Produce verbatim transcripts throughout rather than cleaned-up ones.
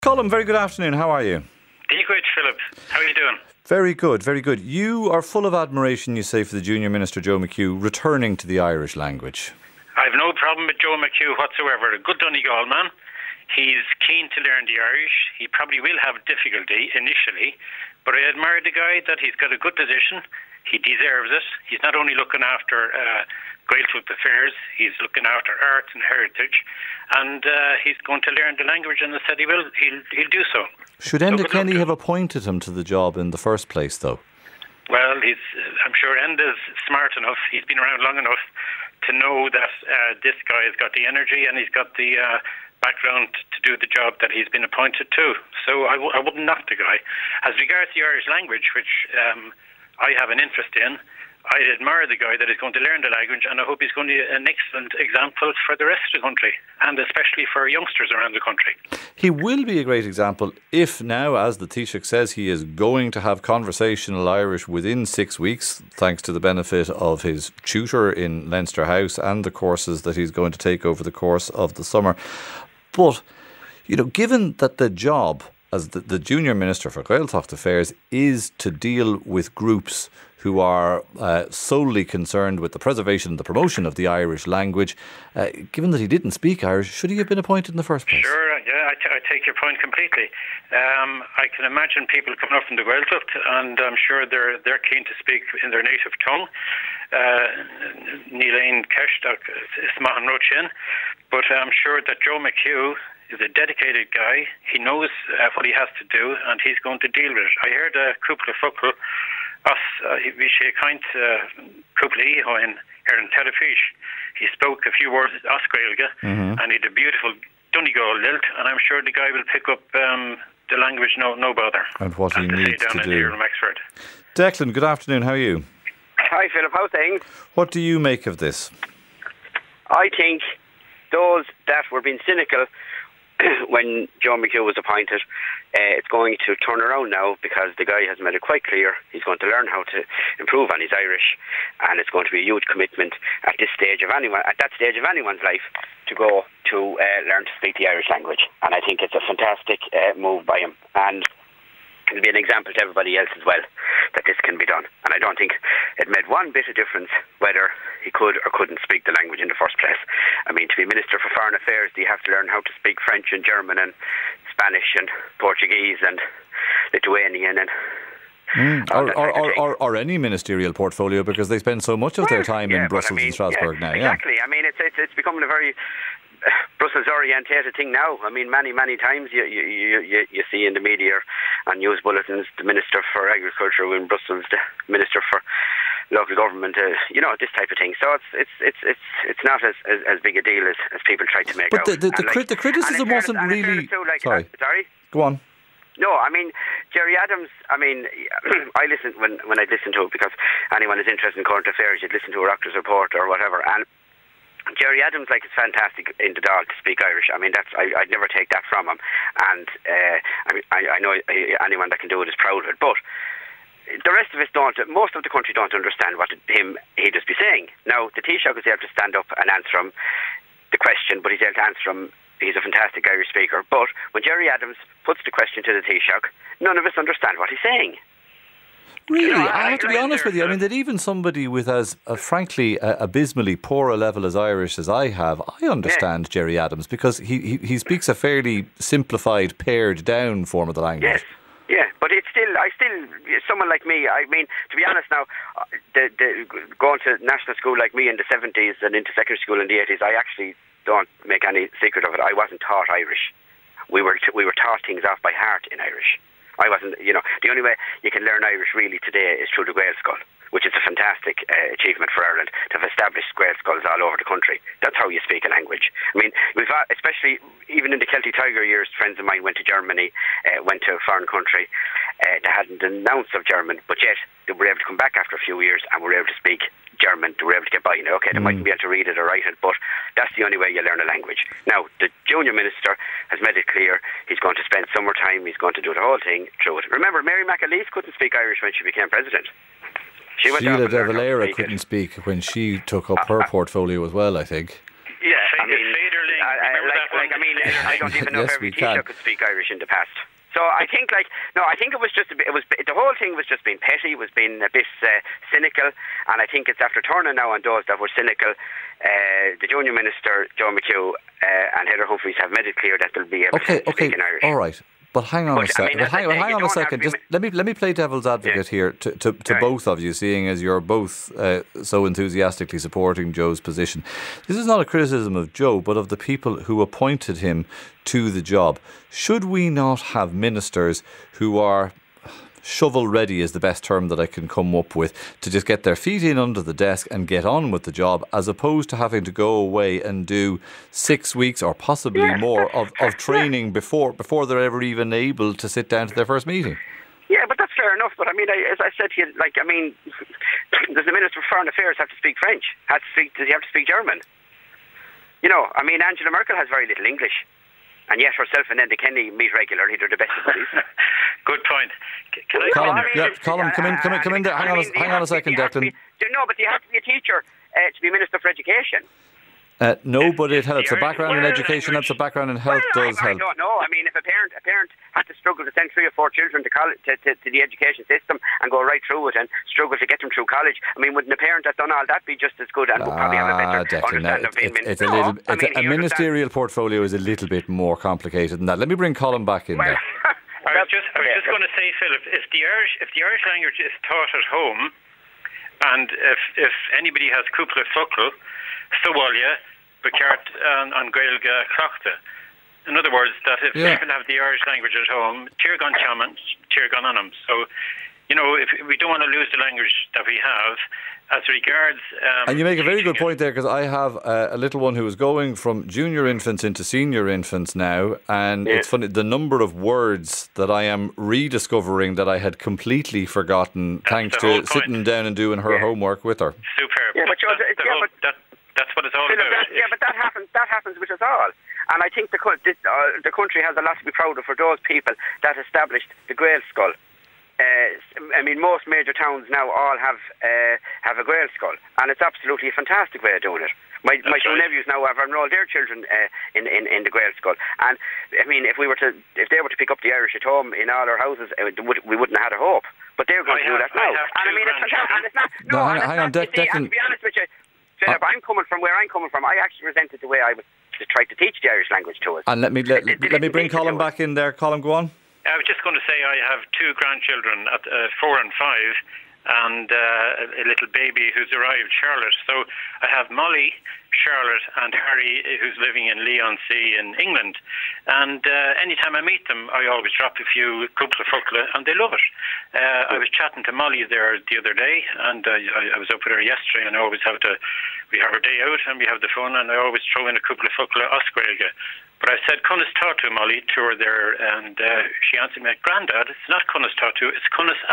Colm, very good afternoon. How are you? Be good, Philip. How are you doing? Very good, very good. You are full of admiration, you say, for the Junior Minister Joe McHugh returning to the Irish language. I've no problem with Joe McHugh whatsoever. A good Donegal man. He's keen to learn the Irish. He probably will have difficulty initially, but I admire the guy that he's got a good position. He deserves it. He's not only looking after uh, Gaeltacht affairs, he's looking after art and heritage, and uh, he's going to learn the language, and I said he will. He'll, he'll do so. Should Enda so Kenny have appointed him to the job in the first place, though? Well, he's. I'm sure Enda's smart enough. He's been around long enough to know that uh, this guy has got the energy and he's got the uh, background to do the job that he's been appointed to. So I, w- I wouldn't knock the guy. As regards the Irish language, which um, I have an interest in, I admire the guy that is going to learn the language, and I hope he's going to be an excellent example for the rest of the country, and especially for youngsters around the country. He will be a great example if now, as the Taoiseach says, he is going to have conversational Irish within six weeks, thanks to the benefit of his tutor in Leinster House and the courses that he's going to take over the course of the summer. But, you know, given that the job as the, the Junior Minister for Gaeltacht Affairs is to deal with groups who are uh, solely concerned with the preservation and the promotion of the Irish language, uh, given that he didn't speak Irish, should he have been appointed in the first place? Sure, yeah, I, t- I take your point completely. Um, I can imagine people coming up from the Gaeltacht, and I'm sure they're they're keen to speak in their native tongue. Níl Keshtach is Mahan Rochin, but I'm sure that Joe McHugh is a dedicated guy. He knows uh, what he has to do, and he's going to deal with it. I heard a couple of fuckle us we sé kaint couple iho in here in Telefish. He spoke a few words as Gaeilge, mm-hmm. and he had a beautiful Donegal lilt, and I'm sure the guy will pick up um, the language no no bother. And what he needs to do. Here in Wexford. Declan, good afternoon. How are you? Hi, Philip. How's things? What do you make of this? I think those that were being cynical when Joe McHugh was appointed, uh, it's going to turn around now, because the guy has made it quite clear he's going to learn how to improve on his Irish, and it's going to be a huge commitment at this stage of anyone, at that stage of anyone's life, to go to uh, learn to speak the Irish language. And I think it's a fantastic uh, move by him, and it'll be an example to everybody else as well that this can be done. And I don't think it made one bit of difference whether he could or couldn't speak the language in the first place. I mean, to be Minister for Foreign Affairs, do you have to learn how to speak French and German and Spanish and Portuguese and Lithuanian and Mm. Or, or, or, or, or any ministerial portfolio, because they spend so much of well, their time yeah, in Brussels I mean, and Strasbourg yeah, now. Exactly. Yeah. I mean, it's, it's it's becoming a very uh, Brussels-orientated thing now. I mean, many, many times you you, you you see in the media and news bulletins the Minister for Agriculture in Brussels, the Minister for Local Government, uh, you know, this type of thing. So it's it's it's it's it's not as, as, as big a deal as, as people try to make but out. But the, the, the, like, cri- the criticism wasn't really... Too, like, sorry. Uh, sorry? Go on. No, I mean, Gerry Adams, I mean, I listened when, when I listened to it, because anyone is interested in current affairs, you'd listen to a Raptors report or whatever, and Gerry Adams, like, is fantastic in the Dáil to speak Irish. I mean, that's I, I'd never take that from him, and uh, I, mean, I, I know anyone that can do it is proud of it, but the rest of us don't, most of the country don't understand what him he'd just be saying. Now, the Taoiseach is able to stand up and answer him the question, but he's able to answer him. He's a fantastic Irish speaker. But when Gerry Adams puts the question to the Taoiseach, none of us understand what he's saying. Really? You know, I, I have to be honest with you. I mean, that even somebody with as, uh, frankly, uh, abysmally poor a level as Irish as I have, I understand yeah. Gerry Adams, because he, he, he speaks a fairly simplified, pared down form of the language. Yes. Yeah, but it's still, I still, someone like me, I mean, to be honest now, the, the, going to national school like me in the seventies and into secondary school in the eighties, I actually don't make any secret of it. I wasn't taught Irish. We were t- we were taught things off by heart in Irish. I wasn't, you know, the only way you can learn Irish really today is through the Gaelscoil, which is a fantastic uh, achievement for Ireland to have established Gaelscoils all over the country. That's how you speak a language. I mean, we've uh, especially even in the Celtic Tiger years, friends of mine went to Germany, uh, went to a foreign country. Uh, they hadn't an ounce of German, but yet they were able to come back after a few years and were able to speak German. They were able to get by. You know, okay, they mm. mightn't be able to read it or write it, but that's the only way you learn a language. Now, the junior minister has made it clear he's going to spend summer time, he's going to do the whole thing through it. Remember, Mary McAleese couldn't speak Irish when she became president. She Sheila de Valera couldn't speak when she took up her uh, portfolio as well, I think. Yeah, I mean, Federling, uh, remember like, that one? Like like, I mean, I don't even know yes, if every we can. teacher could speak Irish in the past. So I think, like, no, I think it was just a bit, it was the whole thing was just being petty, was being a bit uh, cynical, and I think it's after turning now on those that were cynical. Uh, the junior minister, Joe McHugh, uh, and Heather Humphreys have made it clear that they'll be able okay, to okay, speak in Irish. all right. But hang on but, a second. I mean, but hang, say, hang on a second. Just let me let me play devil's advocate yeah. here to to, to right. both of you, seeing as you're both uh, so enthusiastically supporting Joe's position. This is not a criticism of Joe, but of the people who appointed him to the job. Should we not have ministers who are shovel ready is the best term that I can come up with, to just get their feet in under the desk and get on with the job, as opposed to having to go away and do six weeks or possibly yeah, more of, of training yeah. before before they're ever even able to sit down to their first meeting? Yeah, but that's fair enough. But I mean, I, as I said to you, like, I mean, does the Minister for Foreign Affairs have to speak French? Has to speak, does he have to speak German? You know, I mean, Angela Merkel has very little English. And yet herself and Enda Kenny meet regularly. They're the best of buddies. Good point. Can I Colin, I mean, yeah, Colin, come in, come in, come in there. Hang on, a, hang on a second, Declan. No, but you have to be a teacher uh, to be Minister for Education. Uh, no, but it helps. A background in education helps. A background in health well, does I, help. I don't know. I mean, if a parent a parent had to struggle to send three or four children to college, to, to, to the education system and go right through it and struggle to get them through college, I mean, wouldn't a parent that's done all that be just as good and would probably have a better Declan, understanding of being it's, it's minister? a little. No, It's I mean, a, a ministerial portfolio is a little bit more complicated than that. Let me bring Colin back in well, there. I was just, I was just going to say, Philip, if the Irish, if the Irish language is taught at home, and if if anybody has cúpla focal, Sawalia, Bacart, and on Gaelga Clochta. In other words, that if yeah. people have the Irish language at home, Tirgan Chaman, Tirgan Anam. So, you know, if we don't want to lose the language that we have, as regards... Um, and you make a very good point there, because I have uh, a little one who is going from junior infants into senior infants now, and yeah. it's funny, the number of words that I am rediscovering that I had completely forgotten, That's thanks to sitting down and doing her yeah. homework with her. Superb. Yeah, but, that's, yeah, whole, but that, that's what it's all Philip, about. That, yeah, but that happens, that happens with us all. And I think the, the, uh, the country has a lot to be proud of for those people that established the Gael School. Uh, I mean, most major towns now all have uh, have a Gael School, and it's absolutely a fantastic way of doing it. My That's my two right. nephews now have enrolled their children uh, in, in in the Gael School, and I mean, if we were to if they were to pick up the Irish at home in all our houses, it would, we wouldn't have had a hope. But they're going I to have, do that now, and I mean, it's fantastic. And it's not, no, no hang, and hang on, not, De- see, and to be honest with you, Philip, uh, I'm coming from where I'm coming from. I actually resented the way I was to try to teach the Irish language to us. And let me let, let, let me bring Colin back in there. Colin, go on. I was just going to say I have two grandchildren at uh, four and five, and uh, a little baby who's arrived, Charlotte. So I have Molly, Charlotte, and Harry, who's living in Leigh-on-Sea in England. And uh, anytime I meet them, I always drop a few cúpla focal, and they love it. Uh, I was chatting to Molly there the other day, and uh, I, I was up with her yesterday, and I always have to, we have our day out, and we have the phone, and I always throw in a cúpla focal oscuelga. But I said, Cunnas Tatu, Molly, to her there, and uh, she answered me, Grandad, it's not Cunnas Tatu, it's Cunnas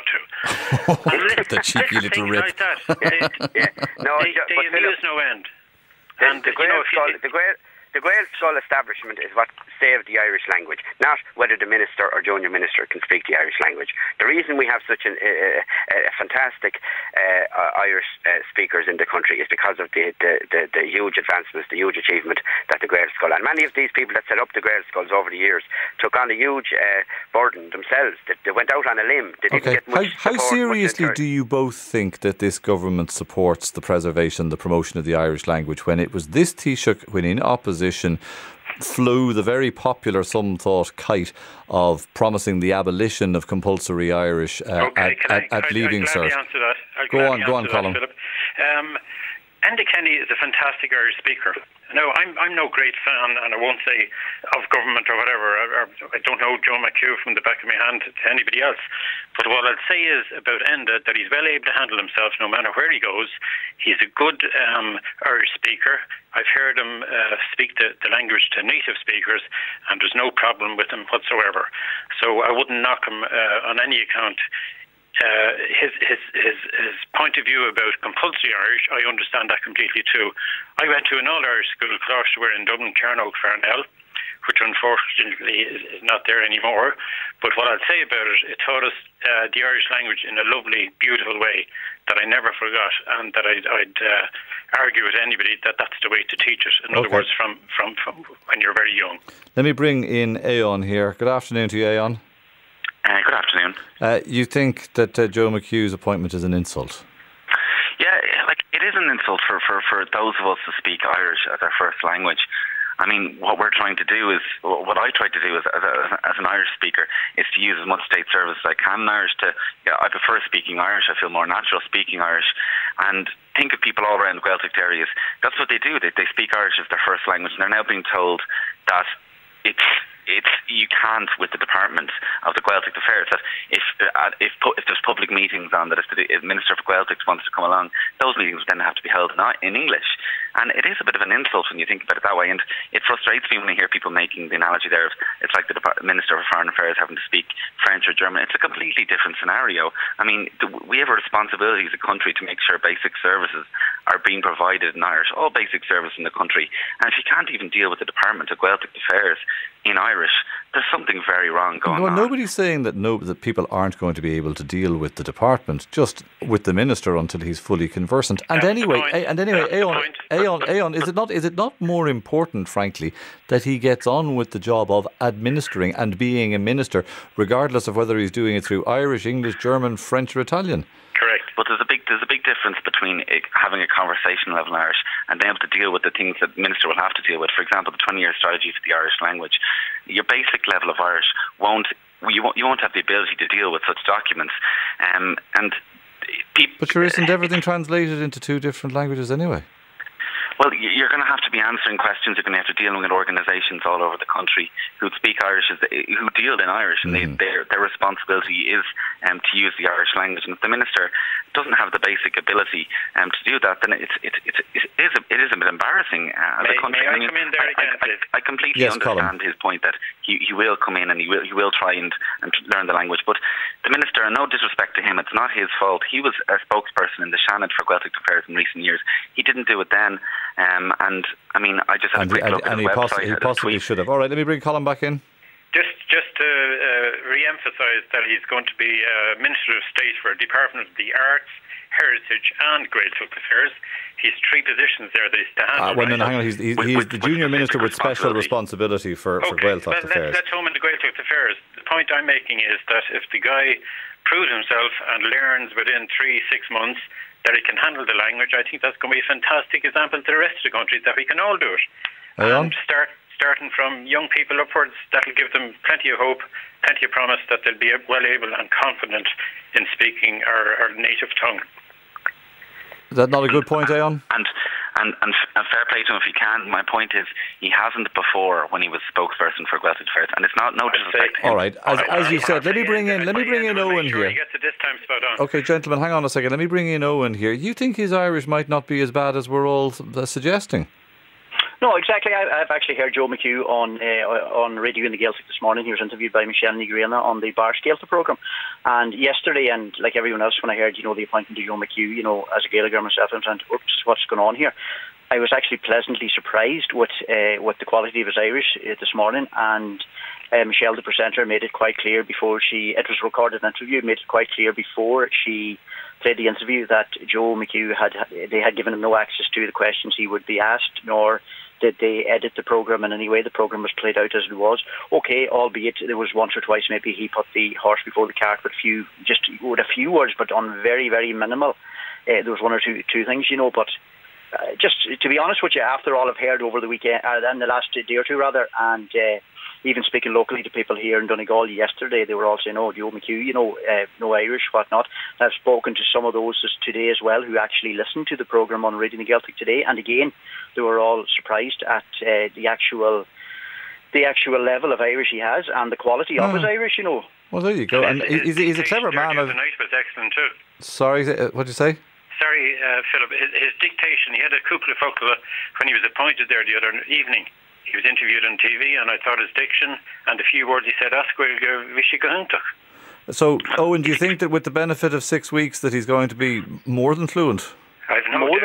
Atatu. The cheeky little rip. Like that. They, yeah. No, they, but they amuse no end. The, and, the, you know, Gael School, the, Gael, the Gael School establishment is what saved the Irish language, not whether the minister or junior minister can speak the Irish language. The reason we have such an, uh, uh, fantastic uh, Irish uh, speakers in the country is because of the, the, the, the huge advancements, the huge achievement that the Gael School, and many of these people that set up the Gael Schools over the years took on a huge uh, burden themselves. They, they went out on a limb. They didn't okay. get much How, how support, seriously much do you both think that this government supports the preservation, the promotion of the Irish language, when it was this Taoiseach, when in opposition, flew the very popular, some thought, kite of promising the abolition of compulsory Irish uh, okay, at, I, at, at leaving cert? Answer that. I'll go on, go on, that, Colin. Philip. Um, Enda Kenny is a fantastic Irish speaker. No, I'm I'm no great fan, and I won't say of government or whatever. I, I don't know Joe McHugh from the back of my hand to anybody else. But what I'll say is about Enda that he's well able to handle himself no matter where he goes. He's a good um, Irish speaker. I've heard him uh, speak the, the language to native speakers, and there's no problem with him whatsoever. So I wouldn't knock him uh, on any account. Uh, his, his his his point of view about compulsory Irish, I understand that completely too. I went to an all-Irish school, Closhware in Dublin, Carnoke, Farnell, which unfortunately is, is not there anymore. But what I'd say about it, it taught us uh, the Irish language in a lovely, beautiful way that I never forgot, and that I'd, I'd uh, argue with anybody that that's the way to teach it. In okay. other words, from, from, from when you're very young. Let me bring in Aon here. Good afternoon to you, Aon. Uh, good afternoon. Uh, you think that uh, Joe McHugh's appointment is an insult? Yeah, like it is an insult for, for, for those of us who speak Irish as our first language. I mean, what we're trying to do is, what I try to do as, as, a, as an Irish speaker is to use as much state service as I can in Irish. To, yeah, I prefer speaking Irish. I feel more natural speaking Irish. And think of people all around the Gaeltacht areas. That's what they do. They, they speak Irish as their first language. And they're now being told that it's it's you can't with the Department of the Gaeltacht Affairs that if uh, if if there's public meetings on that if the Minister for Gaeltacht wants to come along, those meetings then have to be held not in English. And it is a bit of an insult when you think about it that way. And it frustrates me when I hear people making the analogy there of it's like the Dep- Minister for Foreign Affairs having to speak French or German. It's a completely different scenario. I mean, the, we have a responsibility as a country to make sure basic services are being provided in Irish, all basic services in the country. And if you can't even deal with the Department of Gaeltacht Affairs in Irish, there's something very wrong going no, on. Nobody's saying that no, that people aren't going to be able to deal with the department, just with the minister until he's fully conversant. And That's anyway, the and anyway, That's Aon, Aon, Aon, is it not? Is it not more important, frankly, that he gets on with the job of administering and being a minister, regardless of whether he's doing it through Irish, English, German, French, or Italian? Correct. But there's a big there's a big difference between a, having a conversation level in Irish and being able to deal with the things that the minister will have to deal with. For example, the twenty-year strategy for the Irish language. Your basic level of Irish won't you won't you won't have the ability to deal with such documents. Um, and people, but sure, isn't everything translated into two different languages anyway? Well, you're going to have to be answering questions. You're going to have to deal with organisations all over the country who speak Irish, who deal in Irish, and mm. they, their their responsibility is um, to use the Irish language. And if the minister doesn't have the basic ability um, to do that, then it's it's it's it is a, it is a bit embarrassing uh, as may, a country. May I, I mean, come in there again, I, I, I completely yes, understand Colin. his point that he, he will come in and he will he will try and, and learn the language. But the minister, and no disrespect to him, it's not his fault. He was a spokesperson in the Seanad for Gaeltacht Affairs in recent years. He didn't do it then, um, and I mean, I just had and a quick he, look and, at and his he, website. poss- he possibly should have. All right, let me bring Colin back in. Just just to uh, re-emphasise that he's going to be uh, Minister of State for Department of the Arts, Heritage and Gaeltacht Affairs. He's three positions there that he's to handle. Uh, well, no, no, hang on. He's, he's, With- he's with- the with junior minister with special responsibility. responsibility for, for Okay, Gaeltacht well, Affairs. let's, let's home in the Gaeltacht Affairs. The point I'm making is that if the guy proves himself and learns within three, six months that he can handle the language, I think that's going to be a fantastic example to the rest of the country that we can all do it. Ayon? And start starting from young people upwards, that'll give them plenty of hope, plenty of promise that they'll be well able and confident in speaking our, our native tongue. Is that not a good point, Ayon? And, and and and fair play to him if he can. My point is, he hasn't before when he was spokesperson for Gaeltacht Affairs, and it's not no disrespect to him. All right, as, as you said, let me bring in let me bring in Owen sure here. He gets it this time spot on. Okay, gentlemen, hang on a second. Let me bring in Owen here. You think his Irish might not be as bad as we're all uh, suggesting? No, exactly. I, I've actually heard Joe McHugh on uh, on radio in the Gaeltacht this morning. He was interviewed by Michelle Nigrena on the Bars Gaeltacht programme. And yesterday, and like everyone else, when I heard, you know, the appointment of Joe McHugh, you know, as a Gaeilgeoir myself, I'm saying, oops, what's going on here? I was actually pleasantly surprised with uh, with the quality of his Irish uh, this morning. And uh, Michelle, the presenter, made it quite clear before she, it was a recorded interview, made it quite clear before she played the interview that Joe McHugh had, they had given him no access to the questions he would be asked, nor did they edit the programme in any way. The programme was played out as it was. Okay, albeit there was once or twice maybe he put the horse before the cart with a few, just with a few words, but on very, very minimal. Uh, there was one or two two things, you know, but uh, just to be honest with you, after all I've heard over the weekend, uh, in the last day or two rather, and uh, even speaking locally to people here in Donegal yesterday, they were all saying, oh, Joe McHugh, you know, uh, no Irish, whatnot. And I've spoken to some of those today as well who actually listened to the programme on Radio Gaeltacht today, and again, they were all surprised at uh, the actual the actual level of Irish he has and the quality oh. of his Irish, you know. Well, there you go. And his, he's, he's a clever man. The night was excellent too. Sorry, what did you say? Sorry, uh, Philip. His, his dictation, he had a couple of focal when he was appointed there the other evening. He was interviewed on T V, and I thought his diction and the few words he said, Asquil Vishigahuntach. So, Owen, do you think that with the benefit of six weeks that he's going to be more than fluent? I've no more doubt than he with, will.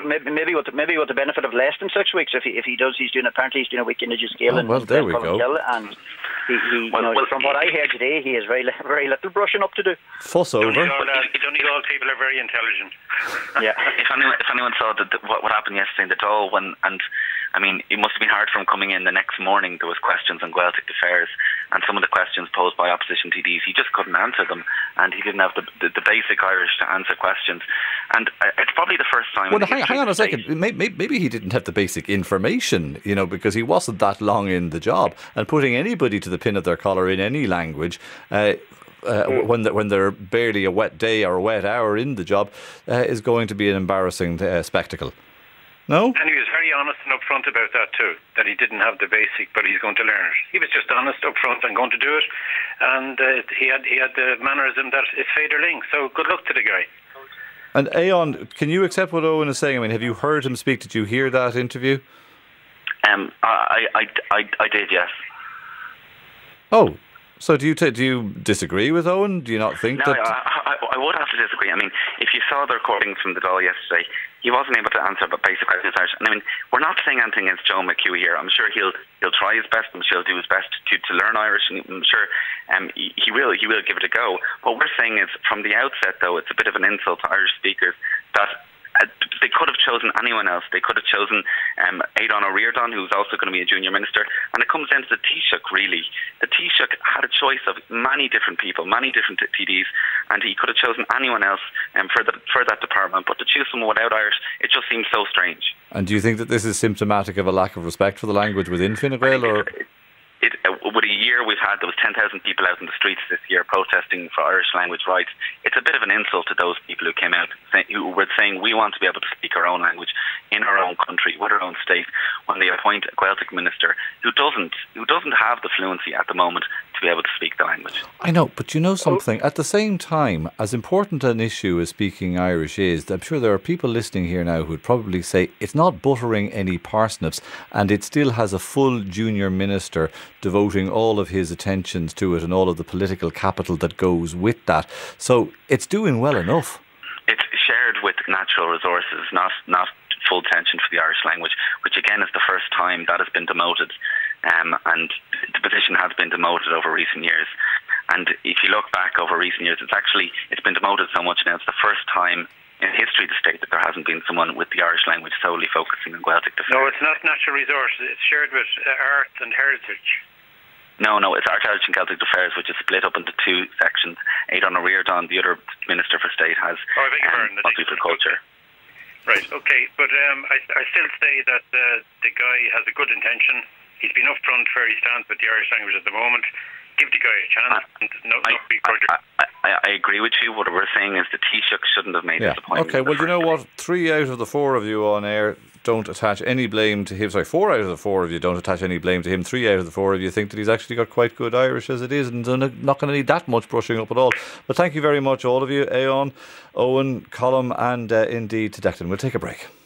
maybe, maybe with the, maybe with the benefit of less than six weeks, if he if he does, he's doing apparently he's doing a week in Nigel oh, and well, there we go. Hill, and he, he well, you know, well, from what I heard today, he has very very little brushing up to do. Fuss over. Donegal people are very intelligent. Yeah. If anyone, if anyone saw the, the, what, what happened yesterday in the Dáil, when and I mean, it must have been hard for him coming in the next morning. There was questions on Gaeltacht affairs, and some of the questions posed by opposition T Ds, he just couldn't answer them, and he didn't have the, the, the basic Irish to answer questions. And uh, it's probably the first time. Well, hang, hang on a second. Maybe, maybe he didn't have the basic information, you know, because he wasn't that long in the job, and putting anybody to the pin of their collar in any language. Uh, Uh, mm. when the, when they're barely a wet day or a wet hour in the job uh, is going to be an embarrassing uh, spectacle. No? And he was very honest and upfront about that too, that he didn't have the basic, but he's going to learn it. He was just honest upfront and going to do it, and uh, he had he had the mannerism that is Féidir Ling. So good luck to the guy. And Aon, can you accept what Owen is saying? I mean, have you heard him speak? Did you hear that interview? Um, I, I, I, I did, yes. Oh. So do you t- do you disagree with Owen? Do you not think no, that... I, I, I would have to disagree. I mean, if you saw the recordings from the Dáil yesterday, he wasn't able to answer but basic questions. And I mean, we're not saying anything against Joe McHugh here. I'm sure he'll he'll try his best. I'm sure he'll do his best to, to learn Irish, and I'm sure um, he, he will he will give it a go. What we're saying is, from the outset, though, it's a bit of an insult to Irish speakers that Uh, they could have chosen anyone else. They could have chosen um, Aidan O'Riordan, who's also going to be a junior minister. And it comes down to the Taoiseach, really. The Taoiseach had a choice of many different people, many different T Ds, and he could have chosen anyone else um, for, the, for that department. But to choose someone without Irish, it just seems so strange. And do you think that this is symptomatic of a lack of respect for the language within Fine Gael? Or... It, uh, with a year we've had, there was ten thousand people out in the streets this year protesting for Irish language rights. It's a bit of an insult to those people who came out, say, who were saying we want to be able to speak our own language in our own country, with our own state, when they appoint a Gaeltacht minister who doesn't who doesn't have the fluency at the moment to be able to speak the language. I know, but you know something, at the same time, as important an issue as speaking Irish is, I'm sure there are people listening here now who would probably say it's not buttering any parsnips, and it still has a full junior minister devoting all of his attentions to it and all of the political capital that goes with that. So it's doing well enough. It's shared with natural resources, not not full attention for the Irish language, which again is the first time that has been demoted, um, and the position has been demoted over recent years. And if you look back over recent years, it's actually it's been demoted so much now. It's the first time in history to state that there hasn't been someone with the Irish language solely focusing on Gaeltacht affairs. No, it's not natural resources. It's shared with uh, art and heritage. No, no, it's Art, Heritage and Celtic Affairs, which is split up into two sections. Aidan O'Riordan, the other Minister for State, has oh, I beg your pardon, um, for culture. Right, okay, but um, I, I still say that uh, the guy has a good intention. He's been upfront where he stands with the Irish language at the moment. Give the guy a chance. Uh, and no, I, no big project. I, I, I agree with you. What we're saying is the Taoiseach shouldn't have made yeah. this appointment. Okay, well, you know what? Three out of the four of you on air don't attach any blame to him. Sorry, four out of the four of you don't attach any blame to him. Three out of the four of you think that he's actually got quite good Irish as it is and not going to need that much brushing up at all. But thank you very much, all of you. Aon, Owen, Colm and uh, indeed to Declan. We'll take a break.